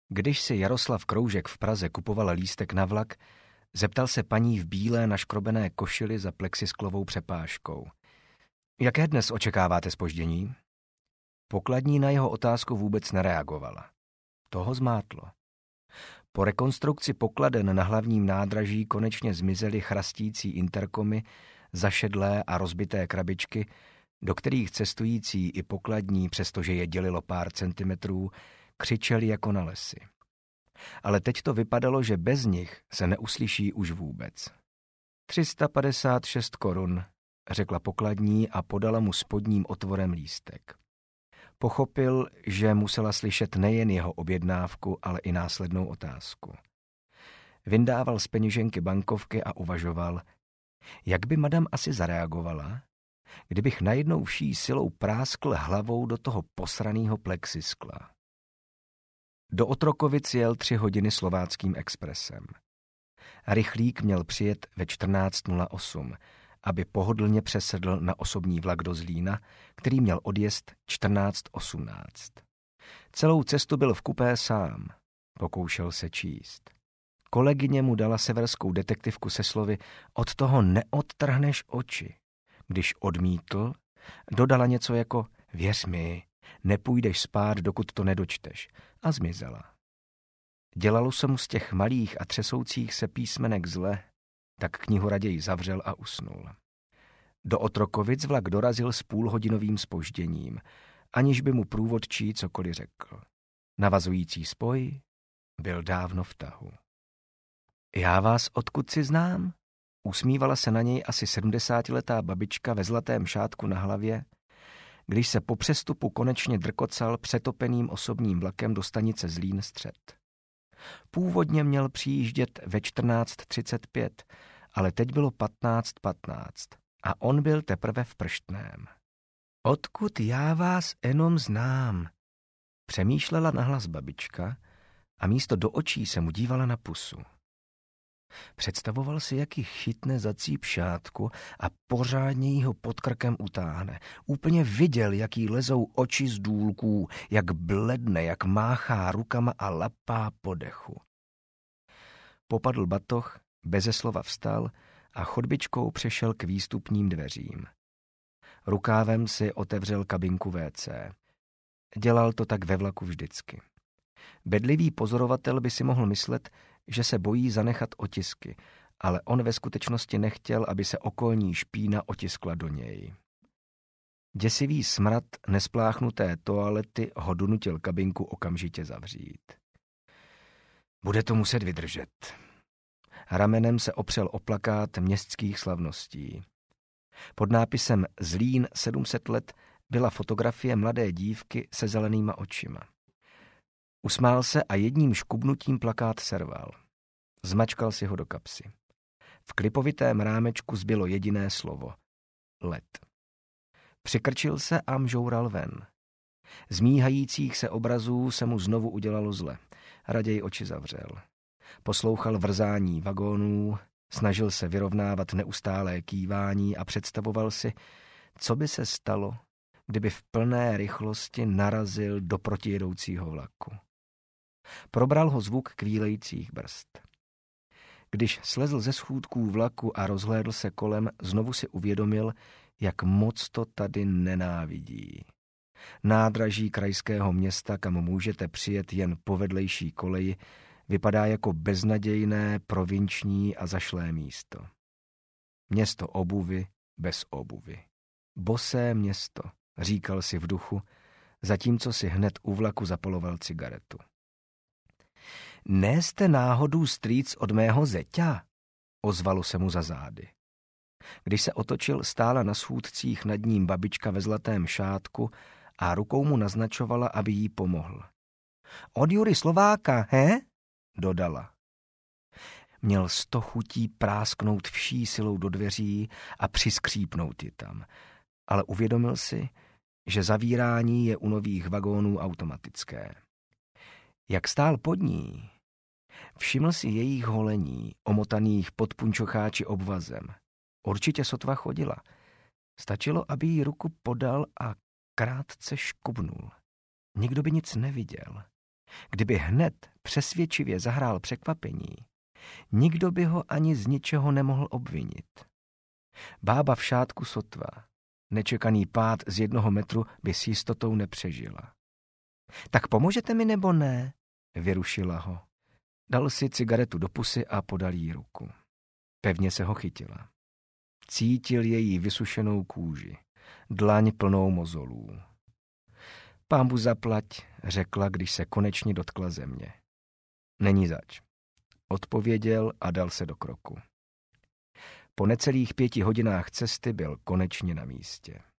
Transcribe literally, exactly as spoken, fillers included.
Když si Jaroslav Kroužek v Praze kupoval lístek na vlak, zeptal se paní v bílé naškrobené košili za plexisklovou přepážkou. Jaké dnes očekáváte zpoždění? Pokladní na jeho otázku vůbec nereagovala. Toho zmátlo. Po rekonstrukci pokladen na hlavním nádraží konečně zmizely chrastící interkomy, zašedlé a rozbité krabičky, do kterých cestující i pokladní, přestože je dělilo pár centimetrů, křičeli jako na lesy. Ale teď to vypadalo, že bez nich se neuslyší už vůbec. tři sta padesát šest korun, řekla pokladní a podala mu spodním otvorem lístek. Pochopil, že musela slyšet nejen jeho objednávku, ale i následnou otázku. Vyndával z peněženky bankovky a uvažoval, jak by madam asi zareagovala, kdybych najednou vší silou práskl hlavou do toho posranýho plexiskla. Do Otrokovic jel tři hodiny slováckým expresem. Rychlík měl přijet ve čtrnáct nula osm, aby pohodlně přesedl na osobní vlak do Zlína, který měl odjezd čtrnáct osmnáct. Celou cestu byl v kupé sám. Pokoušel se číst. Kolegyně mu dala severskou detektivku se slovy od toho neodtrhneš oči. Když odmítl, dodala něco jako věř mi, nepůjdeš spát, dokud to nedočteš, a zmizela. Dělalo se mu z těch malých a třesoucích se písmenek zle, tak knihu raději zavřel a usnul. Do Otrokovic vlak dorazil s půlhodinovým zpožděním, aniž by mu průvodčí cokoliv řekl. Navazující spoj byl dávno v tahu. Já vás odkud si znám? Usmívala se na něj asi sedmdesátiletá babička ve zlatém šátku na hlavě, když se po přestupu konečně drkocal přetopeným osobním vlakem do stanice Zlín střed. Původně měl přijíždět ve čtrnáct třicet pět, ale teď bylo patnáct patnáct a on byl teprve v Prštném. Odkud já vás jenom znám? Přemýšlela nahlas babička a místo do očí se mu dívala na pusu. Představoval si, jak ji chytne za cíp šátku a pořádně jí ho pod krkem utáhne. Úplně viděl, jak jí lezou oči z důlků, jak bledne, jak máchá rukama a lapá po dechu. Popadl batoh, beze slova vstal a chodbičkou přešel k výstupním dveřím. Rukávem si otevřel kabinku vé cé. Dělal to tak ve vlaku vždycky. Bedlivý pozorovatel by si mohl myslet, že se bojí zanechat otisky, ale on ve skutečnosti nechtěl, aby se okolní špína otiskla do něj. Děsivý smrad nespláchnuté toalety ho donutil kabinku okamžitě zavřít. Bude to muset vydržet. Ramenem se opřel o plakát městských slavností. Pod nápisem Zlín sedm set let byla fotografie mladé dívky se zelenýma očima. Usmál se a jedním škubnutím plakát serval. Zmačkal si ho do kapsy. V klipovitém rámečku zbylo jediné slovo. Let. Přikrčil se a mžoural ven. Z míhajících se obrazů se mu znovu udělalo zle. Raději oči zavřel. Poslouchal vrzání vagónů, snažil se vyrovnávat neustálé kývání a představoval si, co by se stalo, kdyby v plné rychlosti narazil do protijedoucího vlaku. Probral ho zvuk kvílejících brzd. Když slezl ze schůdků vlaku a rozhlédl se kolem, znovu si uvědomil, jak moc to tady nenávidí. Nádraží krajského města, kam můžete přijet jen po vedlejší koleji, vypadá jako beznadějné, provinční a zašlé místo. Město obuvy bez obuvy. Bosé město, říkal si v duchu, zatímco si hned u vlaku zapaloval cigaretu. Nejste náhodou strýc od mého zeťa? Ozvalo se mu za zády. Když se otočil, stála na schůdcích nad ním babička ve zlatém šátku a rukou mu naznačovala, aby jí pomohl. Od Jury Slováka, he? Dodala. Měl sto chutí prásknout vší silou do dveří a přiskřípnout ji tam, ale uvědomil si, že zavírání je u nových vagónů automatické. Jak stál pod ní, všiml si jejich holení, omotaných pod punčocháči obvazem. Určitě sotva chodila. Stačilo, aby jí ruku podal a krátce škubnul. Nikdo by nic neviděl. Kdyby hned přesvědčivě zahrál překvapení, nikdo by ho ani z ničeho nemohl obvinit. Bába v šátku sotva. Nečekaný pád z jednoho metru by s jistotou nepřežila. Tak pomůžete mi nebo ne? Vyrušila ho. Dal si cigaretu do pusy a podal jí ruku. Pevně se ho chytila. Cítil její vysušenou kůži, dlaň plnou mozolů. Pánbu zaplať, řekla, když se konečně dotkla země. Není zač. Odpověděl a dal se do kroku. Po necelých pěti hodinách cesty byl konečně na místě.